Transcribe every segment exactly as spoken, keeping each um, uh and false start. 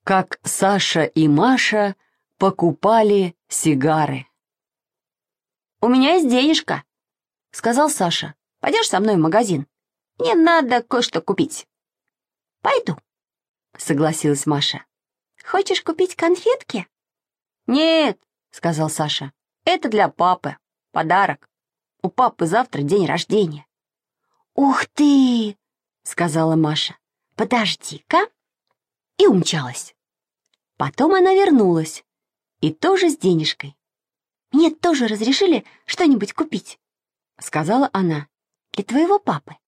как Саша и Маша покупали сигары. «У меня есть денежка», — сказал Саша. «Пойдешь со мной в магазин? Мне надо кое-что купить». «Пойду», — согласилась Маша. «Хочешь купить конфетки?» «Нет», — сказал Саша. «Это для папы. Подарок. У папы завтра день рождения». «Ух ты!» — сказала Маша. «Подожди-ка». И умчалась. Потом она вернулась. И тоже с денежкой. «Мне тоже разрешили что-нибудь купить», — сказала она. «Для твоего папы».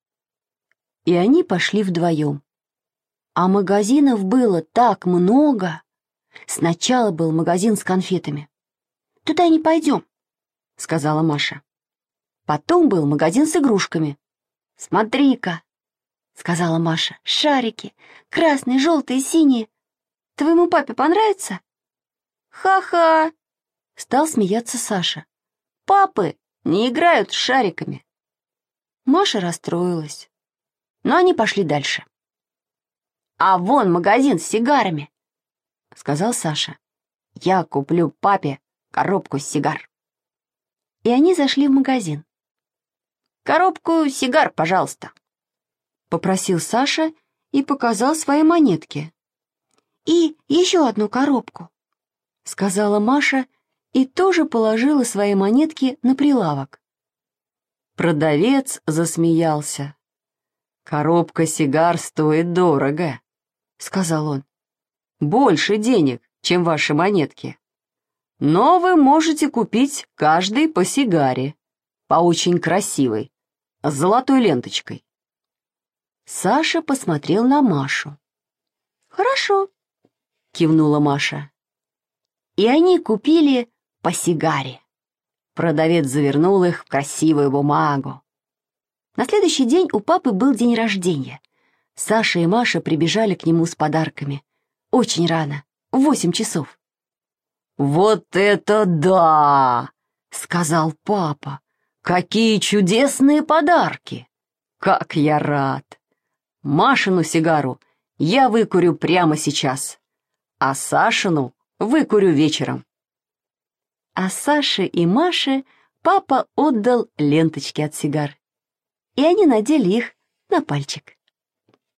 И они пошли вдвоем. А магазинов было так много. Сначала был магазин с конфетами. «Туда не пойдем», — сказала Маша. Потом был магазин с игрушками. «Смотри-ка», — сказала Маша, — «шарики, красные, желтые, синие. Твоему папе понравится?» «Ха-ха», — стал смеяться Саша. «Папы не играют с шариками». Маша расстроилась, но они пошли дальше. «А вон магазин с сигарами», — сказал Саша. «Я куплю папе коробку сигар». И они зашли в магазин. «Коробку сигар, пожалуйста», — попросил Саша и показал свои монетки. «И еще одну коробку», — сказала Маша и тоже положила свои монетки на прилавок. Продавец засмеялся. «Коробка сигар стоит дорого», — сказал он. «Больше денег, чем ваши монетки. Но вы можете купить каждый по сигаре, по очень красивой, с золотой ленточкой». Саша посмотрел на Машу. «Хорошо», — кивнула Маша. И они купили по сигаре. Продавец завернул их в красивую бумагу. На следующий день у папы был день рождения. Саша и Маша прибежали к нему с подарками. Очень рано, в восемь часов. «Вот это да!» — сказал папа. «Какие чудесные подарки! Как я рад! Машину сигару я выкурю прямо сейчас, а Сашину выкурю вечером». А Саше и Маше папа отдал ленточки от сигар, и они надели их на пальчик.